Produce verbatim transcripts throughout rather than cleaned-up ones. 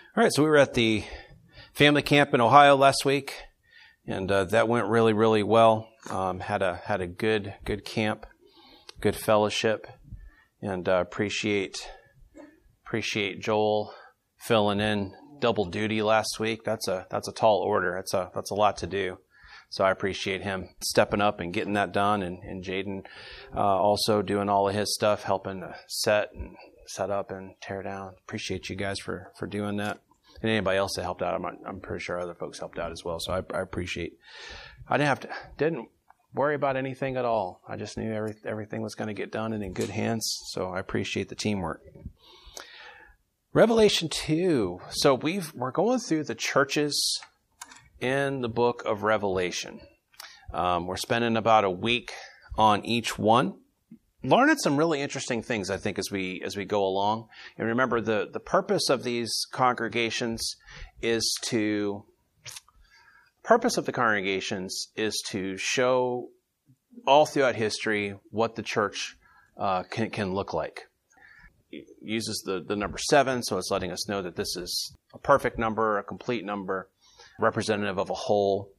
All right, so we were at the family camp in Ohio last week, and uh, that went really, really well. Um, had a had a good good camp, good fellowship, and uh, appreciate appreciate Joel filling in double duty last week. That's a that's a tall order. That's a that's a lot to do. So I appreciate him stepping up and getting that done, and, and Jaden uh, also doing all of his stuff, helping to set and set up and tear down. Appreciate you guys for, for doing that. And anybody else that helped out, I'm, I'm pretty sure other folks helped out as well. So I, I appreciate. I didn't have to, didn't worry about anything at all. I just knew every, everything was going to get done and in good hands. So I appreciate the teamwork. Revelation two. So we've we're going through the churches in the book of Revelation. Um, we're spending about a week on each one, learning some really interesting things, I think, as we as we go along. And remember, the, the purpose of these congregations is to purpose of the congregations is to show all throughout history what the church uh, can can look like. It uses the, the number seven, so it's letting us know that this is a perfect number, a complete number, representative of a whole.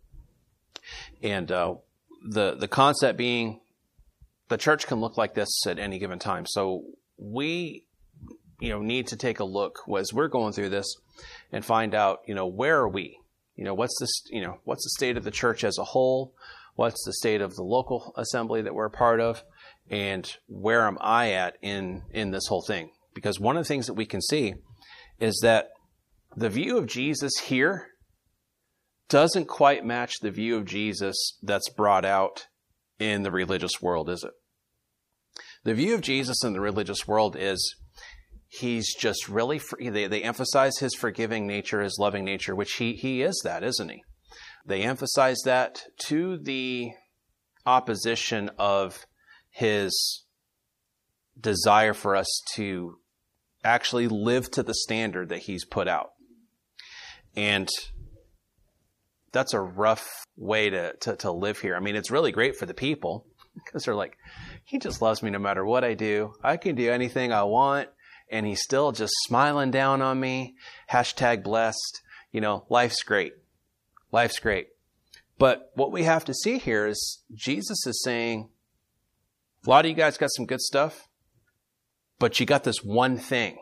And uh, the the concept being the church can look like this at any given time. So we, you know, need to take a look as we're going through this and find out, you know, where are we? You know, what's this, you know, what's the state of the church as a whole? What's the state of the local assembly that we're a part of? And where am I at in, in this whole thing? Because one of the things that we can see is that the view of Jesus here doesn't quite match the view of Jesus that's brought out in the religious world, is it? The view of Jesus in the religious world is he's just really, free. They, they emphasize his forgiving nature, his loving nature, which he, he is that, isn't he? They emphasize that to the opposition of his desire for us to actually live to the standard that he's put out. And that's a rough way to, to, to live here. I mean, it's really great for the people because they're like, he just loves me no matter what I do. I can do anything I want, and he's still just smiling down on me. Hashtag blessed. You know, life's great. Life's great. But what we have to see here is Jesus is saying, a lot of you guys got some good stuff, but you got this one thing.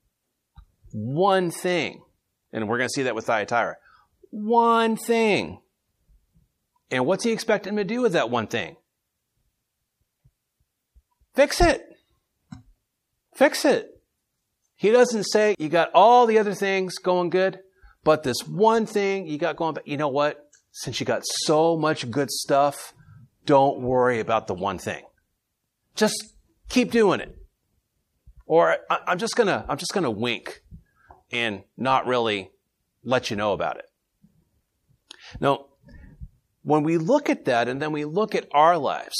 One thing. And we're going to see that with Thyatira. One thing. And what's he expecting him to do with that one thing? Fix it. Fix it. He doesn't say you got all the other things going good, but this one thing you got going back. You know what? Since you got so much good stuff, don't worry about the one thing. Just keep doing it. Or I, I'm just gonna, I'm just gonna wink and not really let you know about it. Now, when we look at that and then we look at our lives,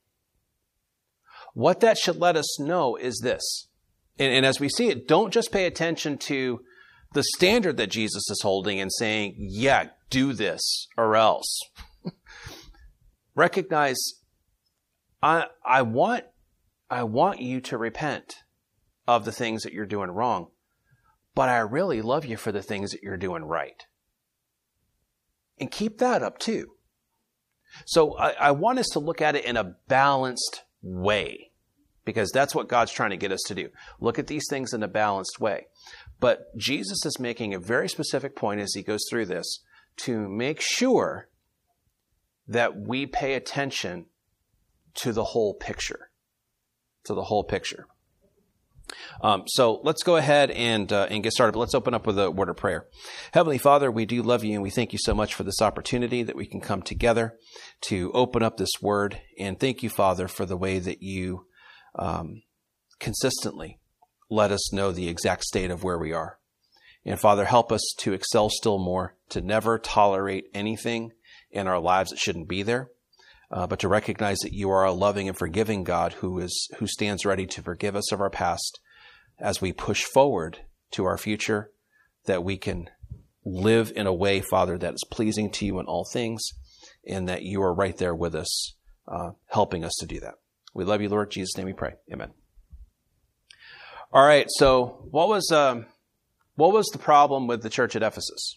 what that should let us know is this. And, and as we see it, don't just pay attention to the standard that Jesus is holding and saying, yeah, do this or else. Recognize, I, I want, I want you to repent of the things that you're doing wrong, but I really love you for the things that you're doing right. And keep that up too. So I, I want us to look at it in a balanced way, because that's what God's trying to get us to do. Look at these things in a balanced way. But Jesus is making a very specific point as he goes through this to make sure that we pay attention to the whole picture. To the whole picture. Um, so let's go ahead and uh, and get started. But let's open up with a word of prayer. Heavenly Father, we do love you, and we thank you so much for this opportunity that we can come together to open up this word. And thank you, Father, for the way that you um, consistently let us know the exact state of where we are. And Father, help us to excel still more, to never tolerate anything in our lives that shouldn't be there, uh, but to recognize that you are a loving and forgiving God who is who stands ready to forgive us of our past as we push forward to our future, that we can live in a way, Father, that is pleasing to you in all things, and that you are right there with us, uh, helping us to do that. We love you, Lord. In Jesus' name we pray. Amen. All right. So what was um, What was the problem with the church at Ephesus?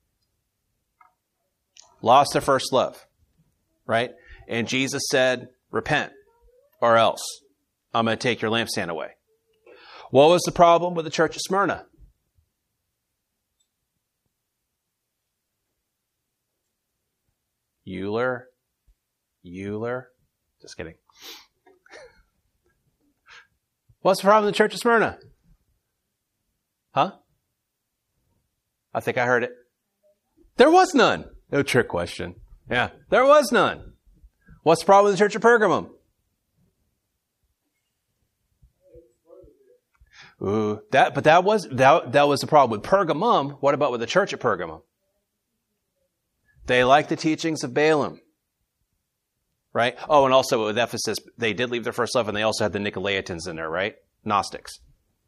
Lost their first love, right? And Jesus said, repent, or else I'm going to take your lampstand away. What was the problem with the church at Smyrna? Euler, Euler, just kidding. What's the problem with the church at Smyrna? Huh? I think I heard it. There was none. No trick question. Yeah, there was none. What's the problem with the church of Pergamum? Ooh, that, but that was, that, that was the problem with Pergamum. What about with the church at Pergamum? They liked the teachings of Balaam. Right? Oh, and also with Ephesus, they did leave their first love, and they also had the Nicolaitans in there, right? Gnostics.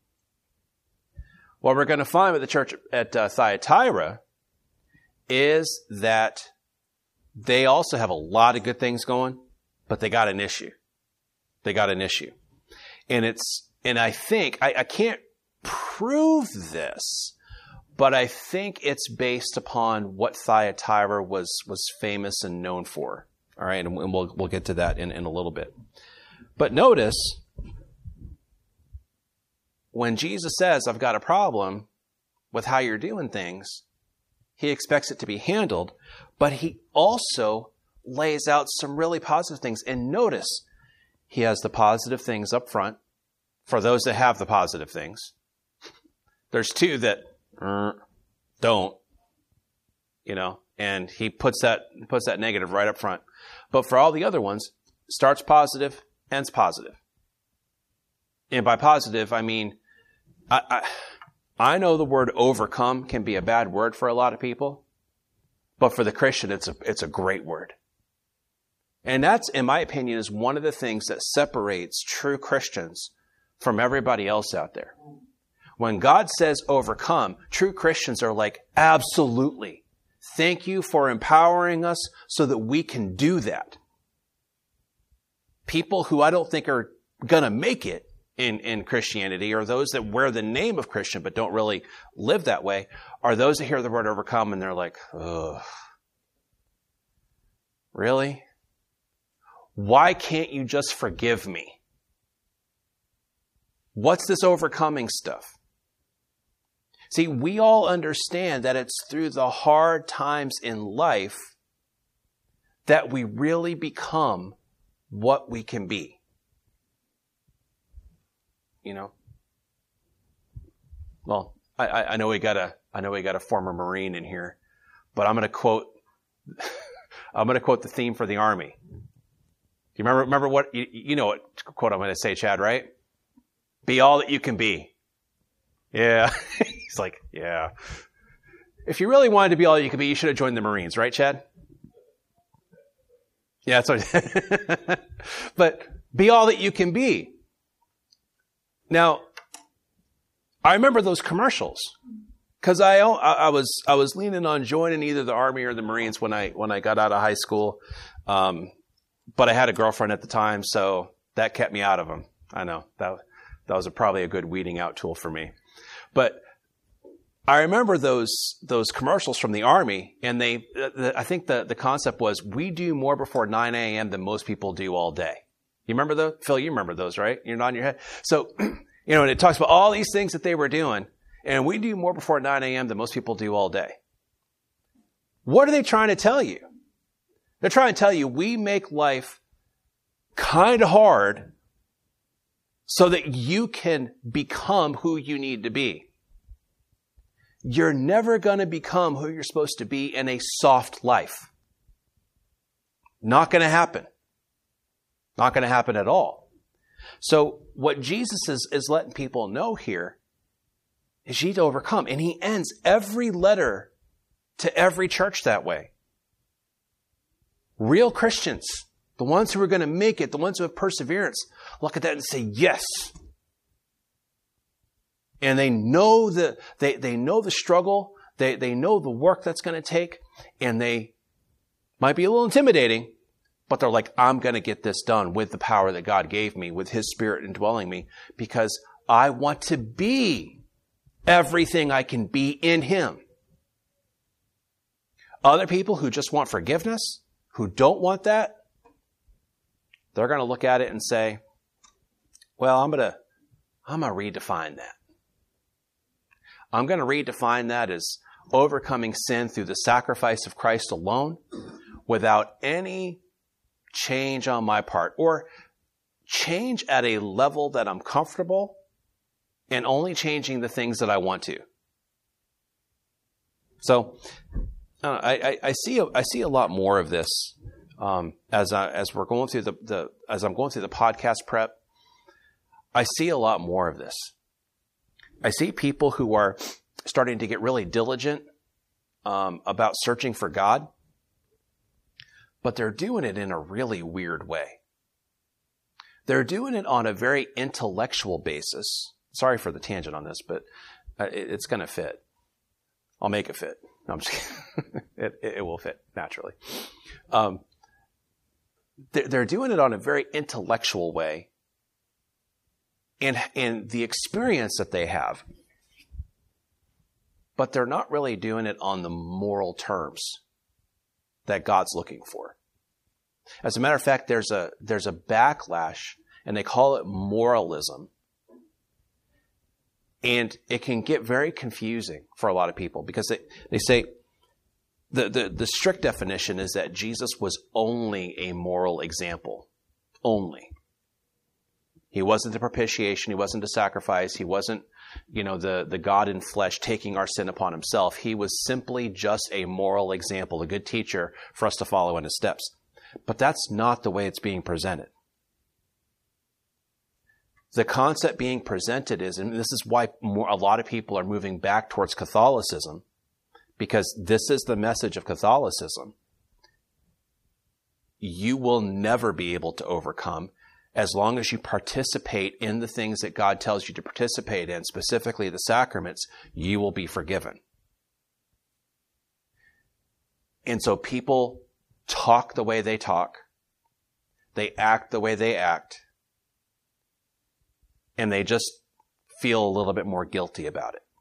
What we're going to find with the church at uh, Thyatira is that they also have a lot of good things going, but they got an issue. They got an issue. And it's, and I think, I, I can't prove this, but I think it's based upon what Thyatira was, was famous and known for. All right, and we'll, we'll get to that in, in a little bit. But notice, when Jesus says, I've got a problem with how you're doing things, he expects it to be handled, but he also lays out some really positive things. And notice, he has the positive things up front for those that have the positive things. There's two that uh, don't, you know, and he puts that puts that negative right up front. But for all the other ones, starts positive, ends positive. And by positive, I mean, I, I, I know the word overcome can be a bad word for a lot of people, but for the Christian, it's a, it's a great word. And that's, in my opinion, is one of the things that separates true Christians from everybody else out there. When God says overcome, true Christians are like, absolutely. Thank you for empowering us so that we can do that. People who I don't think are going to make it in, in Christianity, or those that wear the name of Christian but don't really live that way, are those that hear the word overcome and they're like, ugh. Really? Why can't you just forgive me? What's this overcoming stuff? See, we all understand that it's through the hard times in life that we really become what we can be. You know? Well, I, I know we got a, I know we got a former Marine in here, but I'm going to quote, I'm going to quote the theme for the Army. Do you remember, remember what, you, you know what quote I'm going to say, Chad, right? Be all that you can be. Yeah. He's like, yeah. If you really wanted to be all you could be, you should have joined the Marines, right, Chad? Yeah, that's what. But be all that you can be. Now, I remember those commercials because I, I was I was leaning on joining either the Army or the Marines when I when I got out of high school, um, but I had a girlfriend at the time, so that kept me out of them. I know that that was a, probably a good weeding out tool for me, but. I remember those those commercials from the Army, and they uh, I think the, the concept was, we do more before nine a.m. than most people do all day. You remember those? Phil, you remember those, right? You're nodding your head. So, you know, and it talks about all these things that they were doing, and we do more before nine a.m. than most people do all day. What are they trying to tell you? They're trying to tell you we make life kind of hard so that you can become who you need to be. You're never going to become who you're supposed to be in a soft life. Not going to happen. Not going to happen at all. So what Jesus is, is letting people know here is you need to overcome. And he ends every letter to every church that way. Real Christians, the ones who are going to make it, the ones who have perseverance, look at that and say, yes. And they know the, they, they know the struggle. They, they know the work that's going to take. And they might be a little intimidating, but they're like, I'm going to get this done with the power that God gave me, with his Spirit indwelling me, because I want to be everything I can be in him. Other people who just want forgiveness, who don't want that, they're going to look at it and say, well, I'm going to, I'm going to redefine that. I'm going to redefine that as overcoming sin through the sacrifice of Christ alone without any change on my part, or change at a level that I'm comfortable and only changing the things that I want to. So I, I, I see a, I see a lot more of this um, as I, as we're going through the, the as I'm going through the podcast prep. I see a lot more of this. I see people who are starting to get really diligent um, about searching for God, but they're doing it in a really weird way. They're doing it on a very intellectual basis. Sorry for the tangent on this, but it, it's going to fit. I'll make it fit. No, I'm just kidding. it, it, it will fit naturally. Um, they're, they're doing it on a very intellectual way. And, and the experience that they have, but they're not really doing it on the moral terms that God's looking for. As a matter of fact, there's a, there's a backlash, and they call it moralism. And it can get very confusing for a lot of people because they, they say the, the, the strict definition is that Jesus was only a moral example. Only. He wasn't the propitiation. He wasn't the sacrifice. He wasn't, you know, the, the God in flesh taking our sin upon himself. He was simply just a moral example, a good teacher for us to follow in his steps. But that's not the way it's being presented. The concept being presented is, and this is why more, a lot of people are moving back towards Catholicism, because this is the message of Catholicism. You will never be able to overcome as long as you participate in the things that God tells you to participate in, specifically the sacraments. You will be forgiven. And so people talk the way they talk. They act the way they act. And they just feel a little bit more guilty about it.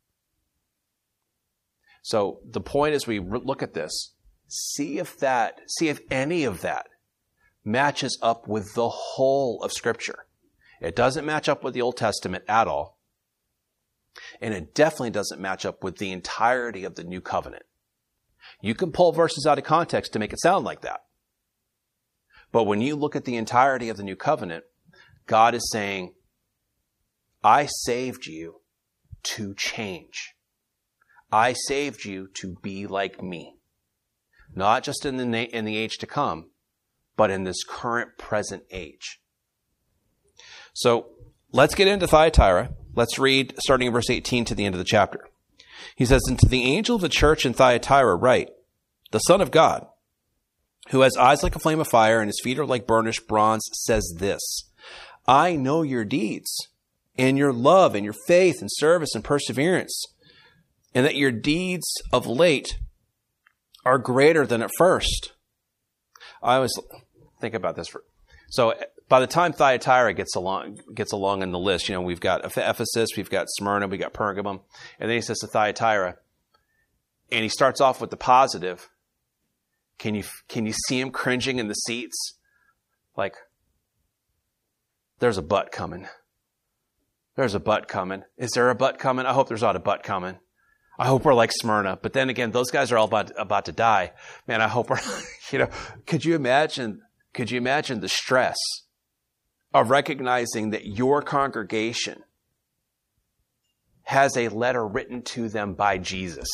So the point is, we look at this, see if that, see if any of that matches up with the whole of Scripture. It doesn't match up with the Old Testament at all. And it definitely doesn't match up with the entirety of the New Covenant. You can pull verses out of context to make it sound like that. But when you look at the entirety of the New Covenant, God is saying, I saved you to change. I saved you to be like me. Not just in the, na- in the age to come, but in this current present age. So let's get into Thyatira. Let's read starting in verse eighteen to the end of the chapter. He says, and to the angel of the church in Thyatira write, the Son of God, who has eyes like a flame of fire and his feet are like burnished bronze, says this, I know your deeds, and your love and your faith and service and perseverance, and that your deeds of late are greater than at first. I always think about this. For, so by the time Thyatira gets along, gets along in the list, you know, we've got Ephesus, we've got Smyrna, we've got Pergamum, and then he says to Thyatira, and he starts off with the positive. Can you, can you see him cringing in the seats? Like, there's a butt coming. There's a butt coming. Is there a butt coming? I hope there's not a butt coming. I hope we're like Smyrna. But then again, those guys are all about, about to die. Man, I hope we're, you know, could you imagine, could you imagine the stress of recognizing that your congregation has a letter written to them by Jesus?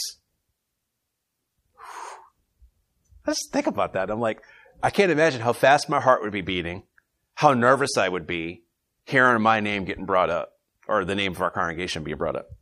Let's think about that. I'm like, I can't imagine how fast my heart would be beating, how nervous I would be hearing my name getting brought up, or the name of our congregation being brought up.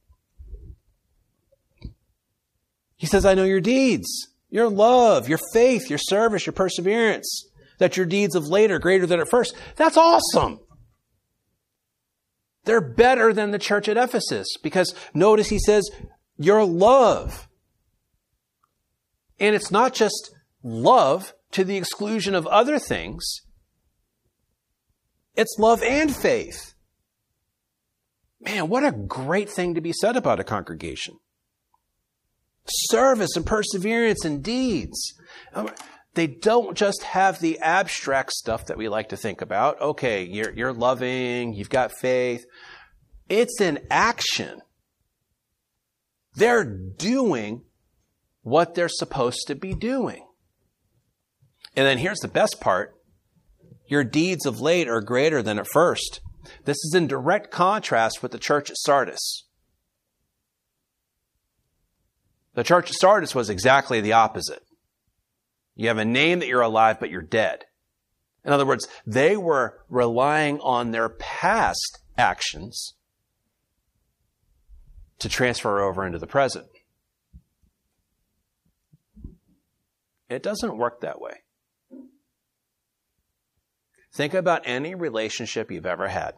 He says, I know your deeds, your love, your faith, your service, your perseverance, that your deeds of late are greater than at first. That's awesome. They're better than the church at Ephesus, because notice he says, your love. And it's not just love to the exclusion of other things. It's love and faith. Man, what a great thing to be said about a congregation. Service and perseverance and deeds. They don't just have the abstract stuff that we like to think about. Okay, you're, you're loving, you've got faith. It's an action. They're doing what they're supposed to be doing. And then here's the best part. Your deeds of late are greater than at first. This is in direct contrast with the church at Sardis. The church at Sardis was exactly the opposite. You have a name that you're alive, but you're dead. In other words, they were relying on their past actions to transfer over into the present. It doesn't work that way. Think about any relationship you've ever had.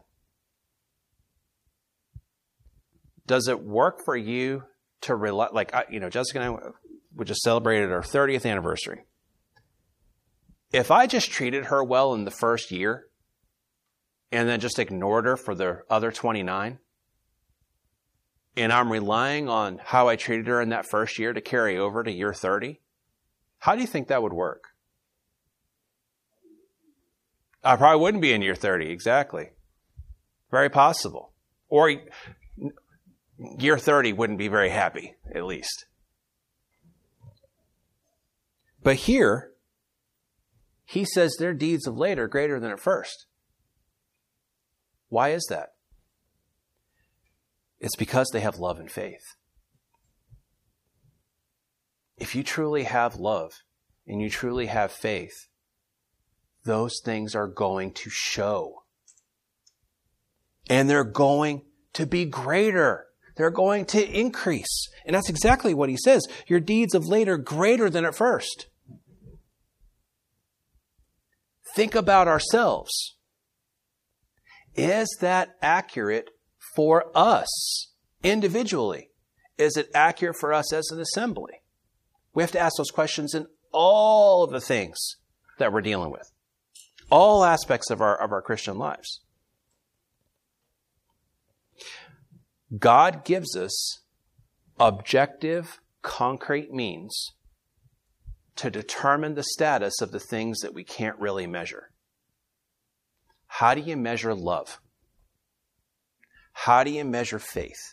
Does it work for you to rely, like, you know, Jessica and I, we just celebrated our thirtieth anniversary. If I just treated her well in the first year and then just ignored her for the other twenty-nine, and I'm relying on how I treated her in that first year to carry over to year thirty, how do you think that would work? I probably wouldn't be in year thirty, exactly. Very possible. Or year thirty wouldn't be very happy, at least. But here, he says their deeds of late are greater than at first. Why is that? It's because they have love and faith. If you truly have love and you truly have faith, those things are going to show. And they're going to be greater. They're going to increase. And that's exactly what he says. Your deeds of late are greater than at first. Think about ourselves. Is that accurate for us individually? Is it accurate for us as an assembly? We have to ask those questions in all of the things that we're dealing with. All aspects of our, of our Christian lives. God gives us objective, concrete means to determine the status of the things that we can't really measure. How do you measure love? How do you measure faith?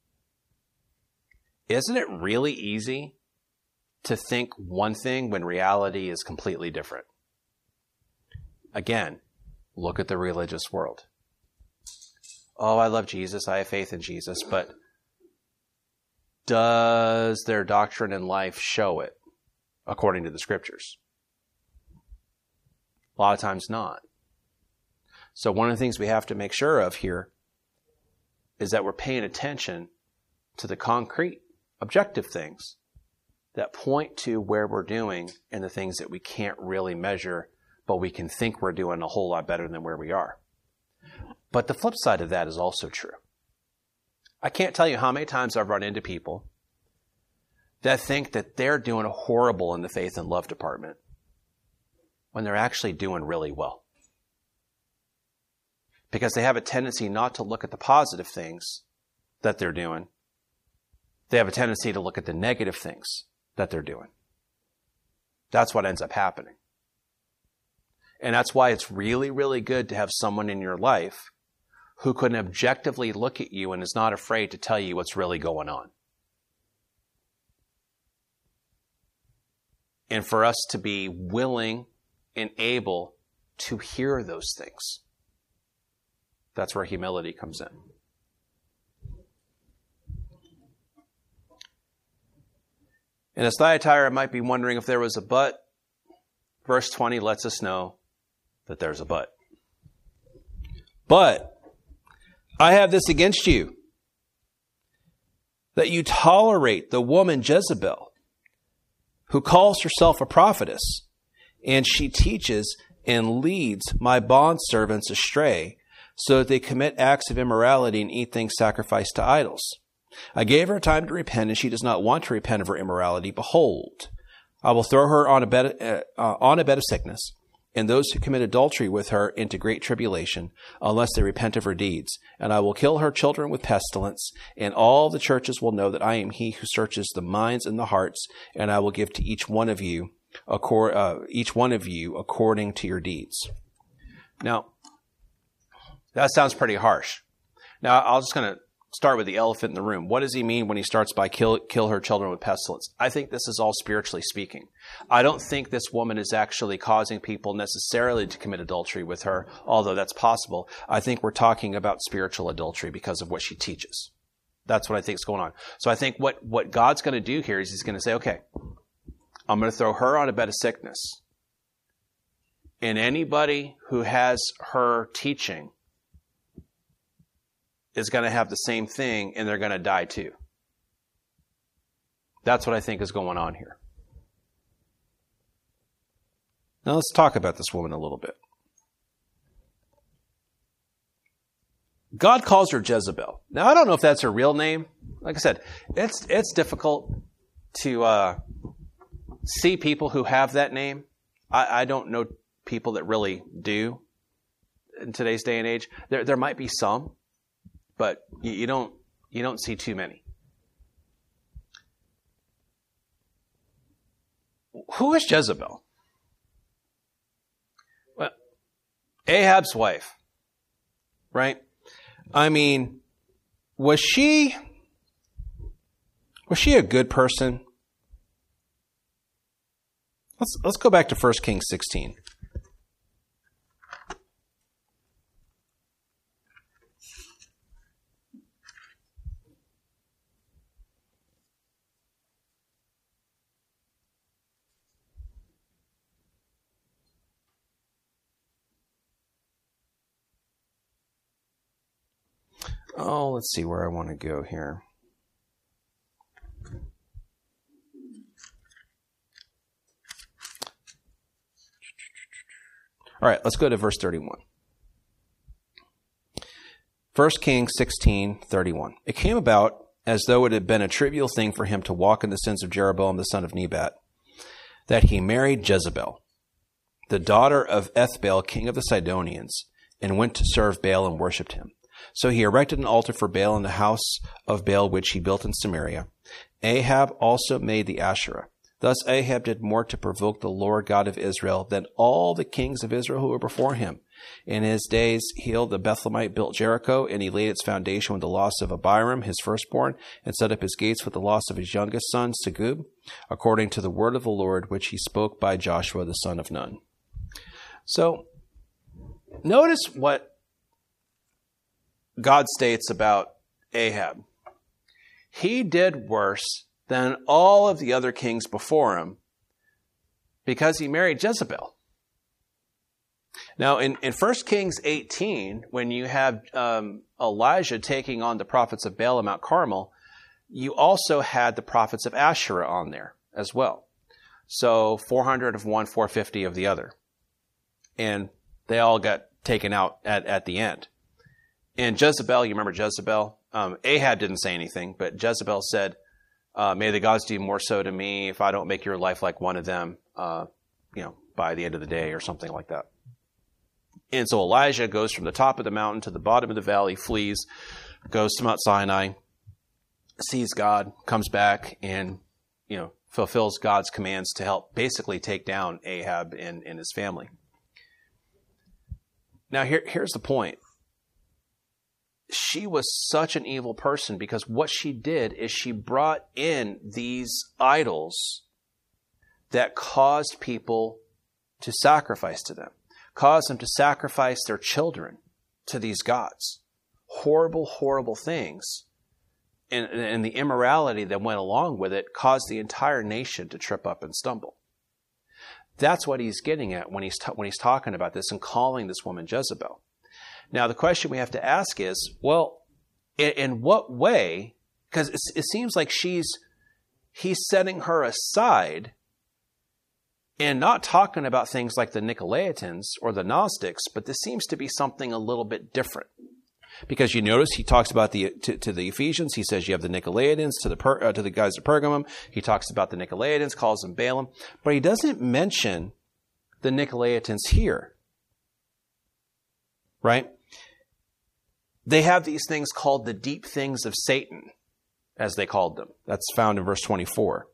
Isn't it really easy to think one thing when reality is completely different? Again, look at the religious world. Oh, I love Jesus. I have faith in Jesus. But does their doctrine and life show it according to the scriptures? A lot of times not. So one of the things we have to make sure of here is that we're paying attention to the concrete, objective things that point to where we're doing and the things that we can't really measure, but we can think we're doing a whole lot better than where we are. But the flip side of that is also true. I can't tell you how many times I've run into people that think that they're doing horrible in the faith and love department when they're actually doing really well. Because they have a tendency not to look at the positive things that they're doing. They have a tendency to look at the negative things that they're doing. That's what ends up happening. And that's why it's really, really good to have someone in your life who can objectively look at you and is not afraid to tell you what's really going on. And for us to be willing and able to hear those things. That's where humility comes in. And as Thyatira might be wondering if there was a but, verse twenty lets us know that there's a but. But I have this against you, that you tolerate the woman Jezebel, who calls herself a prophetess, and she teaches and leads my bondservants astray, so that they commit acts of immorality and eat things sacrificed to idols. I gave her time to repent, and she does not want to repent of her immorality. Behold, I will throw her on a bed, uh, on a bed of sickness, and those who commit adultery with her into great tribulation, unless they repent of her deeds. And I will kill her children with pestilence, and all the churches will know that I am he who searches the minds and the hearts, and I will give to each one of you, accord, uh, each one of you according to your deeds. Now, that sounds pretty harsh. Now, I was just going to start with the elephant in the room. What does he mean when he starts by kill, kill her children with pestilence? I think this is all spiritually speaking. I don't think this woman is actually causing people necessarily to commit adultery with her, although that's possible. I think we're talking about spiritual adultery because of what she teaches. That's what I think is going on. So I think what, what God's going to do here is he's going to say, okay, I'm going to throw her on a bed of sickness. And anybody who has her teaching is going to have the same thing, and they're going to die too. That's what I think is going on here. Now let's talk about this woman a little bit. God calls her Jezebel. Now I don't know if that's her real name. Like I said, it's it's difficult to uh, see people who have that name. I, I don't know people that really do in today's day and age. There there might be some. But you, you don't you don't see too many. Who is Jezebel? Well, Ahab's wife, right? I mean, was she was she a good person? Let's let's go back to First Kings sixteen. Oh, let's see where I want to go here. All right, let's go to verse thirty-one. First Kings sixteen, thirty-one. It came about as though it had been a trivial thing for him to walk in the sins of Jeroboam the son of Nebat, that he married Jezebel, the daughter of Ethbaal, king of the Sidonians, and went to serve Baal and worshipped him. So he erected an altar for Baal in the house of Baal, which he built in Samaria. Ahab also made the Asherah. Thus Ahab did more to provoke the Lord God of Israel than all the kings of Israel who were before him. In his days, Hiel the Bethlehemite built Jericho, and he laid its foundation with the loss of Abiram, his firstborn, and set up his gates with the loss of his youngest son, Segub, according to the word of the Lord, which he spoke by Joshua the son of Nun. So, notice what God states about Ahab. He did worse than all of the other kings before him because he married Jezebel. Now, in, in First Kings eighteen, when you have um, Elijah taking on the prophets of Baal at Mount Carmel, you also had the prophets of Asherah on there as well. So four hundred of one, four hundred fifty of the other. And they all got taken out at, at the end. And Jezebel, you remember Jezebel? Um, Ahab didn't say anything, but Jezebel said, uh, may the gods do more so to me if I don't make your life like one of them, uh, you know, by the end of the day or something like that. And so Elijah goes from the top of the mountain to the bottom of the valley, flees, goes to Mount Sinai, sees God, comes back, and, you know, fulfills God's commands to help basically take down Ahab and, and his family. Now, here, here's the point. She was such an evil person because what she did is she brought in these idols that caused people to sacrifice to them, caused them to sacrifice their children to these gods. Horrible, horrible things. And, and the immorality that went along with it caused the entire nation to trip up and stumble. That's what he's getting at when he's, ta- when he's talking about this and calling this woman Jezebel. Now, the question we have to ask is, well, in, in what way, because it, it seems like she's, he's setting her aside and not talking about things like the Nicolaitans or the Gnostics, but this seems to be something a little bit different. Because you notice he talks about the to, to the Ephesians, he says you have the Nicolaitans, to the per, uh, to the guys at Pergamum, he talks about the Nicolaitans, calls them Balaam, but he doesn't mention the Nicolaitans here? Right? They have these things called the deep things of Satan, as they called them. That's found in verse twenty-four.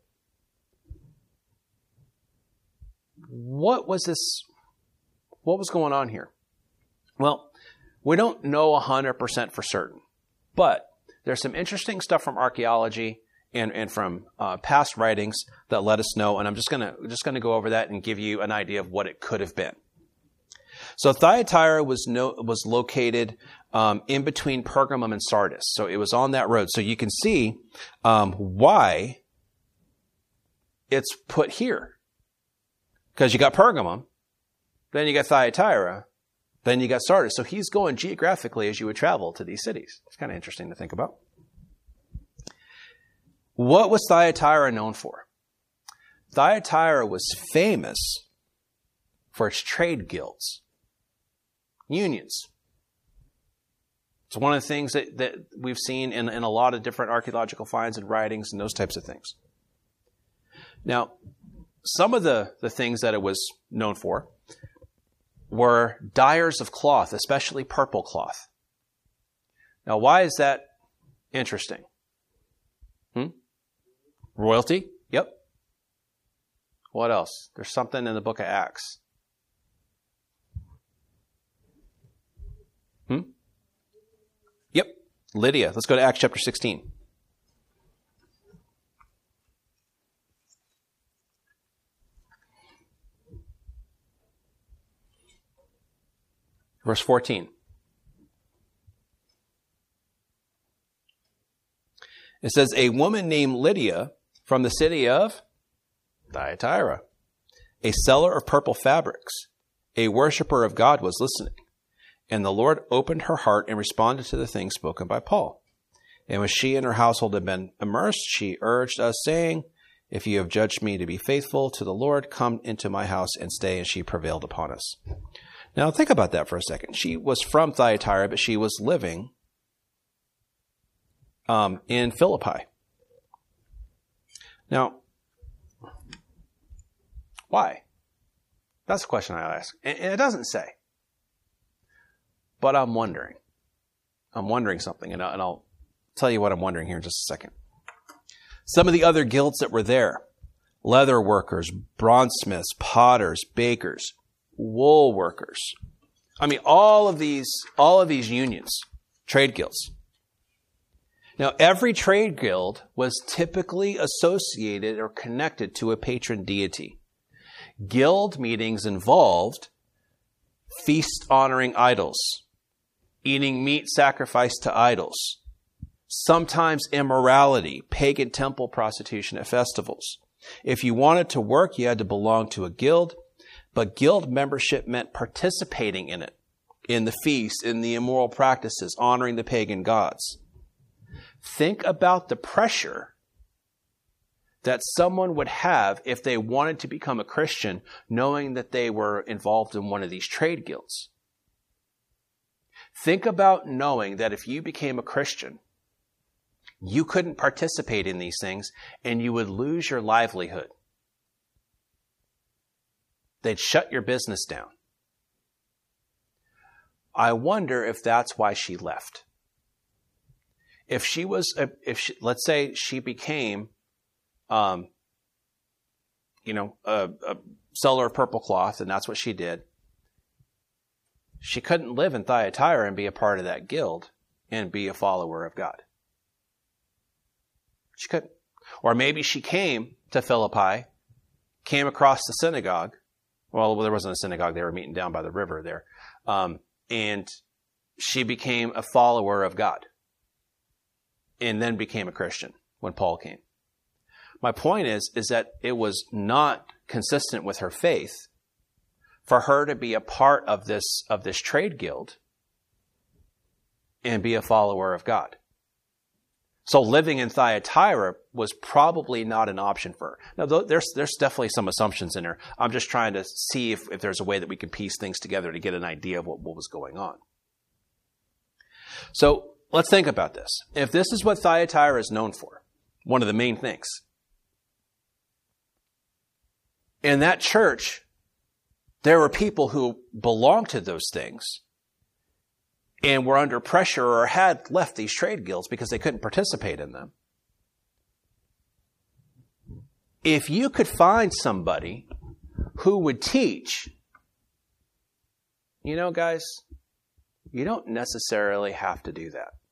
What was this? What was going on here? Well, we don't know one hundred percent for certain, but there's some interesting stuff from archaeology and, and from uh, past writings that let us know, and I'm just gonna just gonna go over that and give you an idea of what it could have been. So Thyatira was no, was located um, in between Pergamum and Sardis, so it was on that road. So you can see um, why it's put here, because you got Pergamum, then you got Thyatira, then you got Sardis. So he's going geographically as you would travel to these cities. It's kind of interesting to think about. What was Thyatira known for? Thyatira was famous for its trade guilds, unions. It's one of the things that, that we've seen in, in a lot of different archaeological finds and writings and those types of things. Now, some of the, the things that it was known for were dyers of cloth, especially purple cloth. Now, why is that interesting? Hmm? Royalty? Yep. What else? There's something in the book of Acts. Hmm? Yep. Lydia. Let's go to Acts chapter sixteen. Verse fourteen. It says, a woman named Lydia from the city of Thyatira, a seller of purple fabrics, a worshiper of God, was listening. And the Lord opened her heart and responded to the things spoken by Paul. And when she and her household had been immersed, she urged us, saying, if you have judged me to be faithful to the Lord, come into my house and stay. And she prevailed upon us. Now think about that for a second. She was from Thyatira, but she was living um, in Philippi. Now, why? That's the question I ask. And it doesn't say. But I'm wondering. I'm wondering something, and I'll tell you what I'm wondering here in just a second. Some of the other guilds that were there, leather workers, bronzesmiths, potters, bakers, wool workers. I mean, all of these, all of these unions, trade guilds. Now, every trade guild was typically associated or connected to a patron deity. Guild meetings involved feast honoring idols, eating meat sacrificed to idols, sometimes immorality, pagan temple prostitution at festivals. If you wanted to work, you had to belong to a guild, but guild membership meant participating in it, in the feast, in the immoral practices, honoring the pagan gods. Think about the pressure that someone would have if they wanted to become a Christian, knowing that they were involved in one of these trade guilds. Think about knowing that if you became a Christian, you couldn't participate in these things and you would lose your livelihood. They'd shut your business down. I wonder if that's why she left. If she was, a, if she, let's say she became, um, you know, a, a seller of purple cloth, and that's what she did. She couldn't live in Thyatira and be a part of that guild and be a follower of God. She couldn't. Or maybe she came to Philippi, came across the synagogue. Well, there wasn't a synagogue. They were meeting down by the river there. Um, and she became a follower of God and then became a Christian when Paul came. My point is, is that it was not consistent with her faith for her to be a part of this, of this trade guild and be a follower of God. So living in Thyatira was probably not an option for her. Now, there's, there's definitely some assumptions in there. I'm just trying to see if, if there's a way that we can piece things together to get an idea of what, what was going on. So let's think about this. If this is what Thyatira is known for, one of the main things, and that church There were people who belonged to those things and were under pressure or had left these trade guilds because they couldn't participate in them. If you could find somebody who would teach, you know, guys, you don't necessarily have to do that.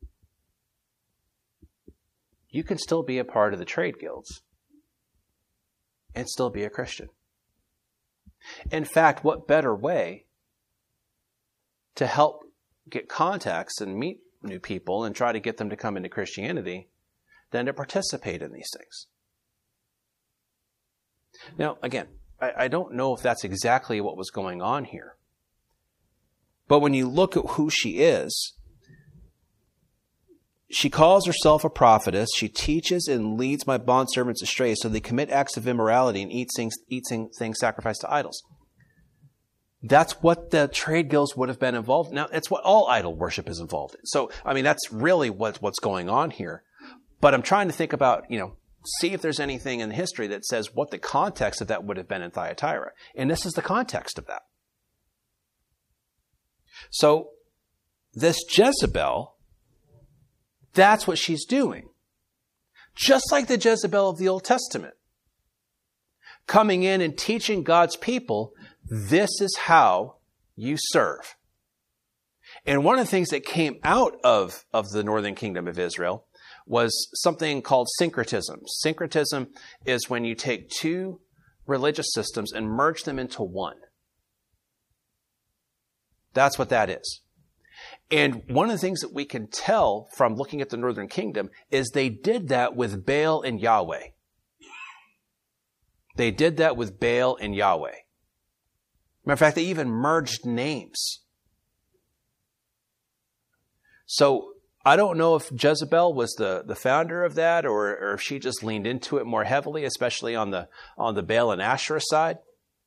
You can still be a part of the trade guilds and still be a Christian. In fact, what better way to help get contacts and meet new people and try to get them to come into Christianity than to participate in these things? Now, again, I, I don't know if that's exactly what was going on here. But when you look at who she is, she calls herself a prophetess. She teaches and leads my bondservants astray, so they commit acts of immorality and eat things, eat things sacrificed to idols. That's what the trade guilds would have been involved in. Now, it's what all idol worship is involved in. So, I mean, that's really what, what's going on here. But I'm trying to think about, you know, see if there's anything in history that says what the context of that would have been in Thyatira. And this is the context of that. So, this Jezebel, that's what she's doing. Just like the Jezebel of the Old Testament. Coming in and teaching God's people, this is how you serve. And one of the things that came out of, of the northern kingdom of Israel was something called syncretism. Syncretism is when you take two religious systems and merge them into one. That's what that is. And one of the things that we can tell from looking at the northern kingdom is they did that with Baal and Yahweh. They did that with Baal and Yahweh. Matter of fact, they even merged names. So I don't know if Jezebel was the, the founder of that or, or if she just leaned into it more heavily, especially on the, on the Baal and Asherah side.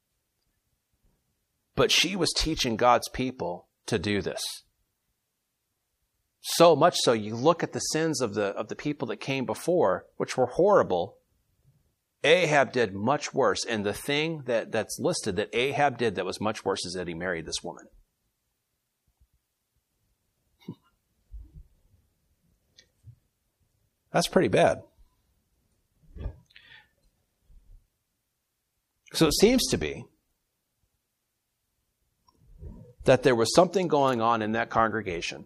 But she was teaching God's people to do this. So much so, you look at the sins of the, of the people that came before, which were horrible. Ahab did much worse. And the thing that, that's listed that Ahab did that was much worse is that he married this woman. That's pretty bad. So it seems to be that there was something going on in that congregation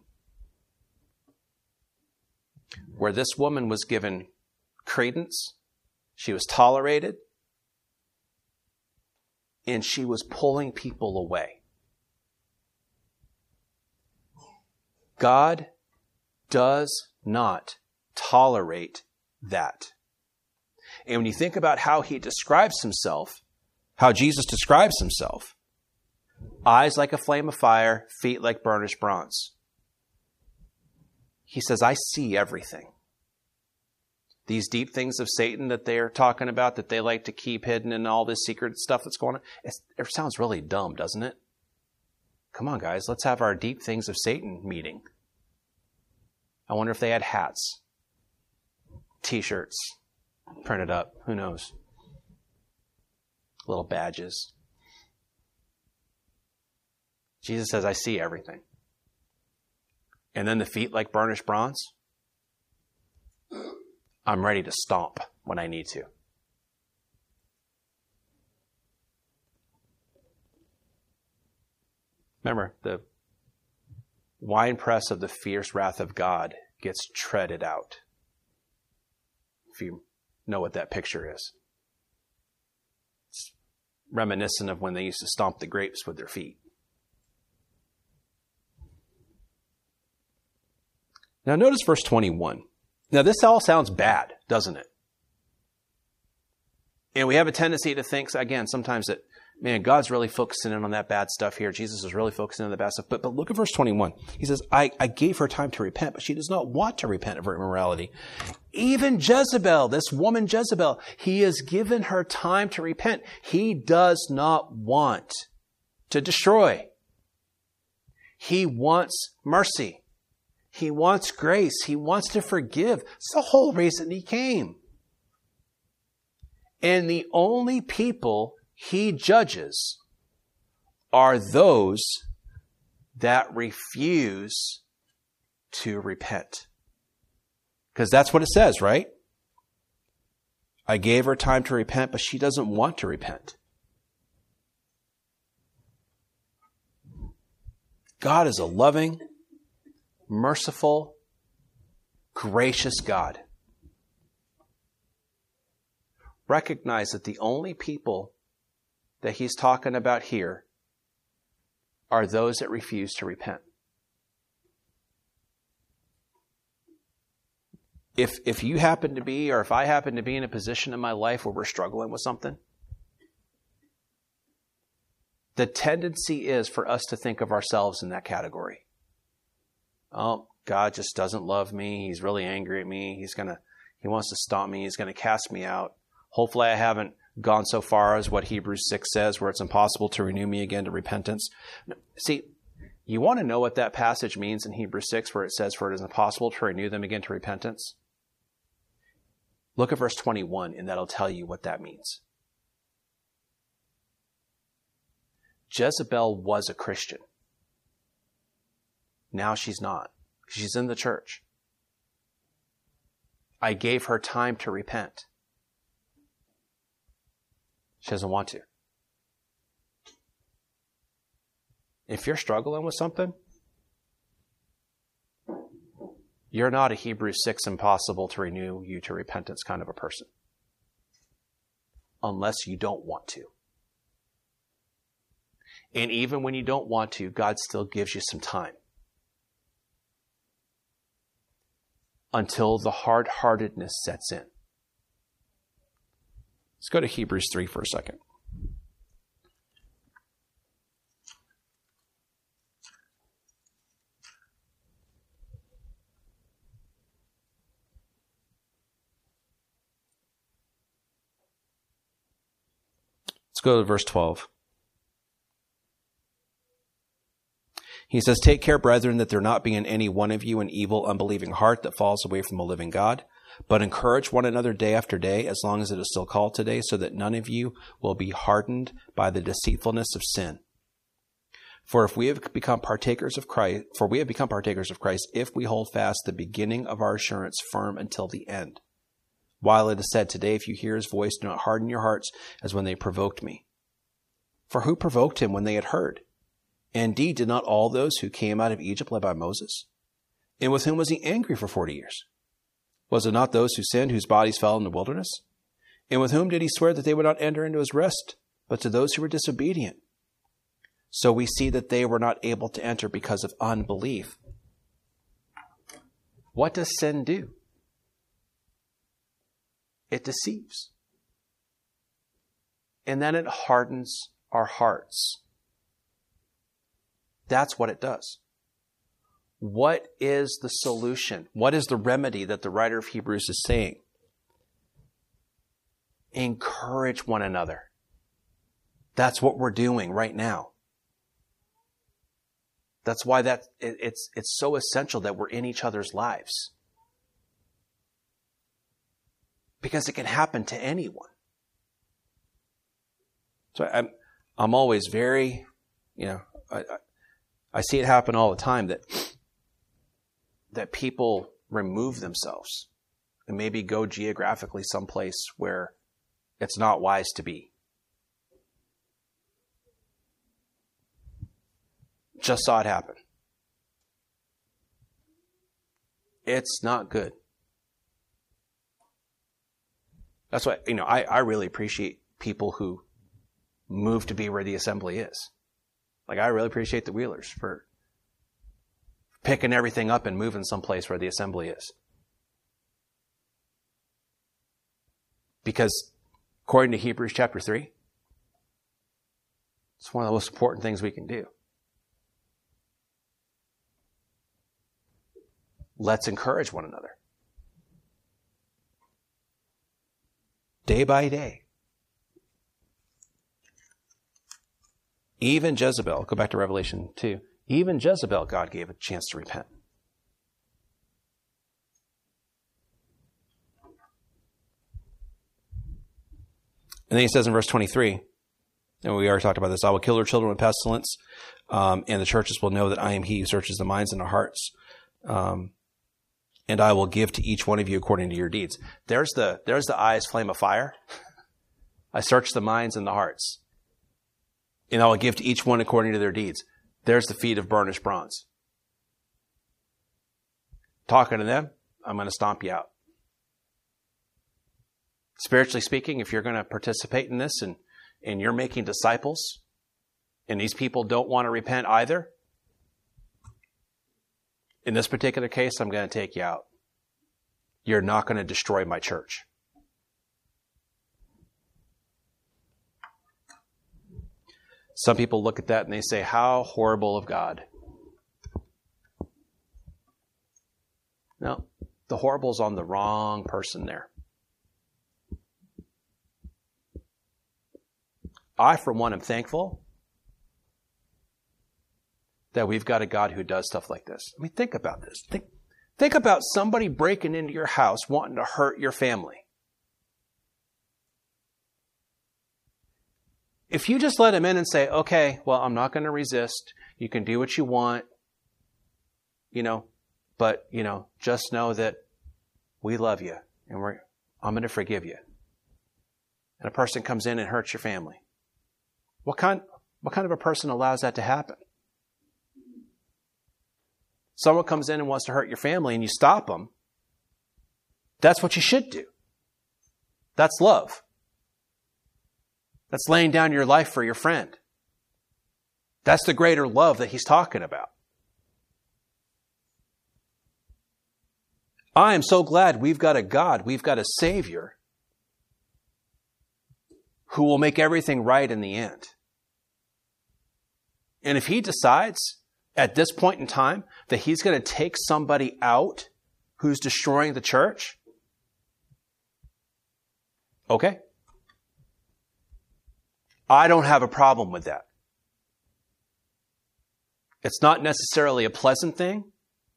where this woman was given credence, she was tolerated, and she was pulling people away. God does not tolerate that. And when you think about how he describes himself, how Jesus describes himself, eyes like a flame of fire, feet like burnished bronze. He says, I see everything. These deep things of Satan that they're talking about, that they like to keep hidden and all this secret stuff that's going on, it's, it sounds really dumb, doesn't it? Come on, guys, let's have our deep things of Satan meeting. I wonder if they had hats, T-shirts printed up. Who knows? Little badges. Jesus says, I see everything. And then the feet like burnished bronze. I'm ready to stomp when I need to. Remember, the winepress of the fierce wrath of God gets treaded out. If you know what that picture is. It's reminiscent of when they used to stomp the grapes with their feet. Now notice verse twenty-one. Now this all sounds bad, doesn't it? And we have a tendency to think, again, sometimes that, man, God's really focusing in on that bad stuff here. Jesus is really focusing on the bad stuff. But, but look at verse twenty-one. He says, I, I gave her time to repent, but she does not want to repent of her immorality. Even Jezebel, this woman Jezebel, he has given her time to repent. He does not want to destroy. He wants mercy. He wants grace. He wants to forgive. It's the whole reason he came. And the only people he judges are those that refuse to repent. Because that's what it says, right? I gave her time to repent, but she doesn't want to repent. God is a loving, merciful, gracious God. Recognize that the only people that he's talking about here are those that refuse to repent. If if you happen to be, or if I happen to be in a position in my life where we're struggling with something, the tendency is for us to think of ourselves in that category. Oh, God just doesn't love me. He's really angry at me. He's gonna, he wants to stop me. He's going to cast me out. Hopefully I haven't gone so far as what Hebrews six says, where it's impossible to renew me again to repentance. See, you want to know what that passage means in Hebrews six, where it says, for it is impossible to renew them again to repentance? Look at verse twenty-one, and that'll tell you what that means. Jezebel was a Christian. Now she's not. She's in the church. I gave her time to repent. She doesn't want to. If you're struggling with something, you're not a Hebrews six impossible to renew you to repentance kind of a person. Unless you don't want to. And even when you don't want to, God still gives you some time. Until the hard-heartedness sets in. Let's go to Hebrews three for a second. Let's go to verse twelve. He says, take care, brethren, that there not be in any one of you an evil, unbelieving heart that falls away from the living God, but encourage one another day after day, as long as it is still called today, so that none of you will be hardened by the deceitfulness of sin. For if we have become partakers of Christ, for we have become partakers of Christ, if we hold fast the beginning of our assurance firm until the end. While it is said today, if you hear his voice, do not harden your hearts as when they provoked me. For who provoked him when they had heard? Indeed, did not all those who came out of Egypt led by Moses? And with whom was he angry for forty years? Was it not those who sinned, whose bodies fell in the wilderness? And with whom did he swear that they would not enter into his rest, but to those who were disobedient? So we see that they were not able to enter because of unbelief. What does sin do? It deceives. And then it hardens our hearts. That's what it does. What is the solution? What is the remedy that the writer of Hebrews is saying? Encourage one another. That's what we're doing right now. That's why that it, it's it's so essential that we're in each other's lives. Because it can happen to anyone. So I'm I'm always very, you know, I, I, I see it happen all the time that that people remove themselves and maybe go geographically someplace where it's not wise to be. Just saw it happen. It's not good. That's why, you know, I, I really appreciate people who move to be where the assembly is. Like, I really appreciate the Wheelers for picking everything up and moving someplace where the assembly is. Because according to Hebrews chapter three, it's one of the most important things we can do. Let's encourage one another. Day by day. Even Jezebel, go back to Revelation two, even Jezebel, God gave a chance to repent. And then he says in verse twenty-three, and we already talked about this, I will kill their children with pestilence, um, and the churches will know that I am he who searches the minds and the hearts. Um, and I will give to each one of you according to your deeds. There's the, there's the eyes flame of fire. I search the minds and the hearts. And I will give to each one according to their deeds. There's the feet of burnished bronze. Talking to them, I'm going to stomp you out. Spiritually speaking, if you're going to participate in this and, and you're making disciples, and these people don't want to repent either, in this particular case, I'm going to take you out. You're not going to destroy my church. Some people look at that and they say, how horrible of God. No, the horrible's on the wrong person there. I, for one, am thankful that we've got a God who does stuff like this. I mean, think about this. Think, think about somebody breaking into your house wanting to hurt your family. If you just let him in and say, okay, well, I'm not going to resist. You can do what you want, you know, but, you know, just know that we love you and we're, I'm going to forgive you. And a person comes in and hurts your family. What kind, what kind of a person allows that to happen? Someone comes in and wants to hurt your family and you stop them. That's what you should do. That's love. That's laying down your life for your friend. That's the greater love that he's talking about. I am so glad we've got a God, we've got a Savior who will make everything right in the end. And if he decides at this point in time that he's going to take somebody out who's destroying the church, okay. I don't have a problem with that. It's not necessarily a pleasant thing,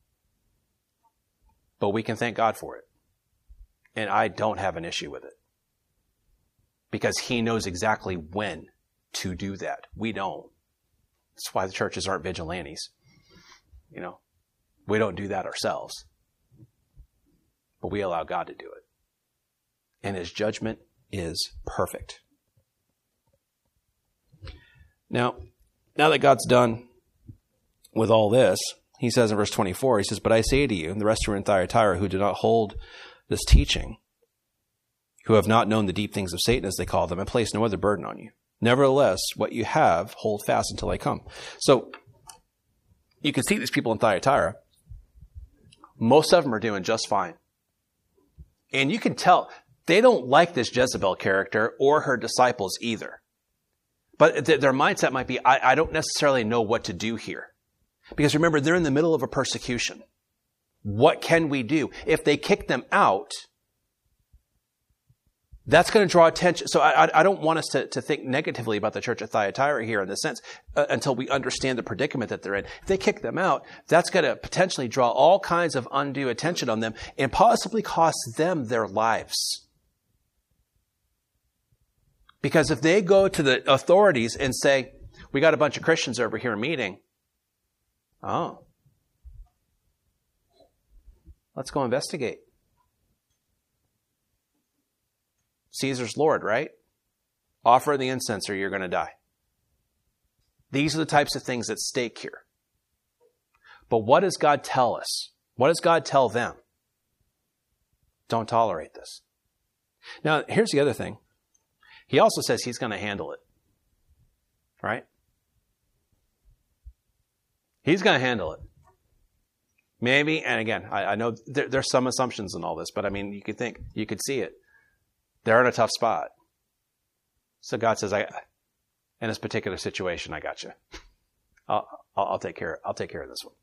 but we can thank God for it. And I don't have an issue with it. Because he knows exactly when to do that. We don't. That's why the churches aren't vigilantes. You know, we don't do that ourselves. But we allow God to do it. And his judgment is perfect. Now, now that God's done with all this, he says in verse twenty-four, he says, but I say to you, and the rest who are in Thyatira who do not hold this teaching, who have not known the deep things of Satan, as they call them, and place no other burden on you. Nevertheless, what you have, hold fast until I come. So, you can see these people in Thyatira. Most of them are doing just fine. And you can tell, they don't like this Jezebel character or her disciples either. But th- their mindset might be, I, I don't necessarily know what to do here. Because remember, they're in the middle of a persecution. What can we do? If they kick them out, that's going to draw attention. So I, I don't want us to, to think negatively about the church at Thyatira here in this sense uh, until we understand the predicament that they're in. If they kick them out, that's going to potentially draw all kinds of undue attention on them and possibly cost them their lives. Because if they go to the authorities and say, we got a bunch of Christians over here meeting, oh, let's go investigate. Caesar's Lord, right? Offer the incense or you're going to die. These are the types of things at stake here. But what does God tell us? What does God tell them? Don't tolerate this. Now, here's the other thing. He also says he's going to handle it. Right? He's going to handle it. Maybe, and again, I, I know there, there's some assumptions in all this, but I mean, you could think, you could see it. They're in a tough spot. So God says, "I, in this particular situation, I got you. I'll, I'll, I'll take care. I'll take care of this one."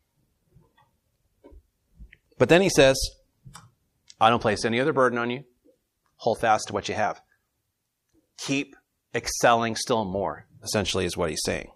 But then he says, "I don't place any other burden on you. Hold fast to what you have. Keep excelling still more." Essentially, is what he's saying.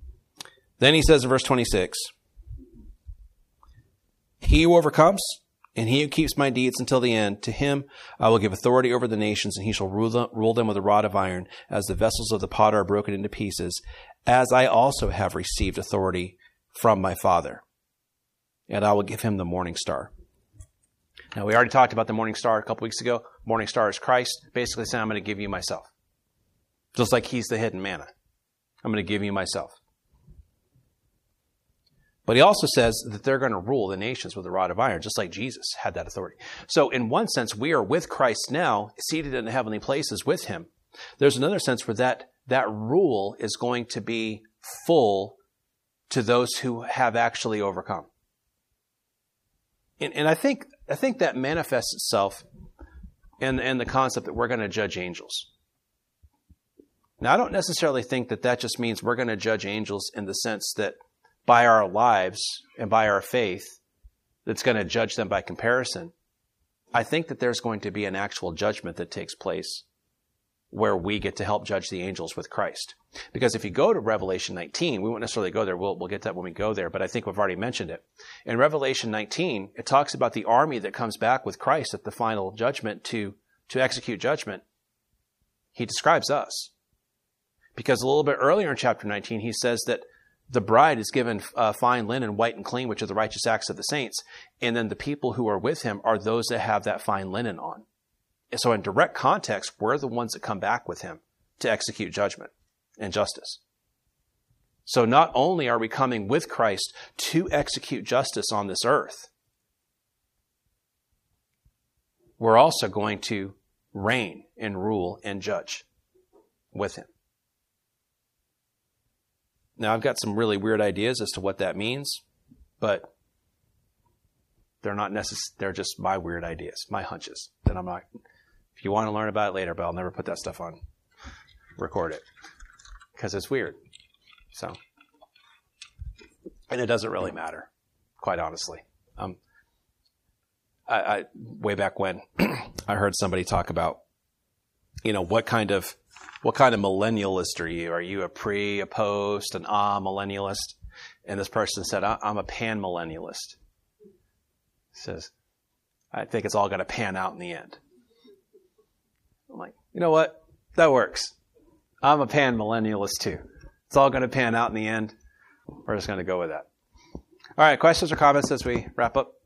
Then he says in verse twenty-six, "He who overcomes, And he who keeps my deeds until the end, to him I will give authority over the nations, and he shall rule them, rule them with a rod of iron, as the vessels of the potter are broken into pieces, as I also have received authority from my Father. And I will give him the morning star. Now, we already talked about the morning star a couple weeks ago. Morning star is Christ, basically saying, I'm going to give you myself. Just like he's the hidden manna. I'm going to give you myself. But he also says that they're going to rule the nations with a rod of iron, just like Jesus had that authority. So in one sense, we are with Christ now, seated in the heavenly places with him. There's another sense where that, that rule is going to be full to those who have actually overcome. And, and I think I think that manifests itself in, in the concept that we're going to judge angels. Now, I don't necessarily think that that just means we're going to judge angels in the sense that by our lives and by our faith, that's going to judge them by comparison. I think that there's going to be an actual judgment that takes place where we get to help judge the angels with Christ. Because if you go to Revelation nineteen, we won't necessarily go there. We'll, we'll get to that when we go there, but I think we've already mentioned it. In Revelation nineteen, it talks about the army that comes back with Christ at the final judgment to, to execute judgment. He describes us. Because a little bit earlier in chapter nineteen, he says that the bride is given uh, fine linen, white and clean, which are the righteous acts of the saints. And then the people who are with him are those that have that fine linen on. And so in direct context, we're the ones that come back with him to execute judgment and justice. So not only are we coming with Christ to execute justice on this earth, we're also going to reign and rule and judge with him. Now, I've got some really weird ideas as to what that means, but they're not necessary. They're just my weird ideas, my hunches. That I'm not. If you want to learn about it later, but I'll never put that stuff on. Record it because it's weird. So, and it doesn't really matter, quite honestly. Um, I, I way back when I heard somebody talk about, you know, what kind of What kind of millennialist are you? Are you a pre, a post, an ah millennialist? And this person said, I'm a pan-millennialist. He says, I think it's all going to pan out in the end. I'm like, you know what? That works. I'm a pan-millennialist too. It's all going to pan out in the end. We're just going to go with that. All right, questions or comments as we wrap up?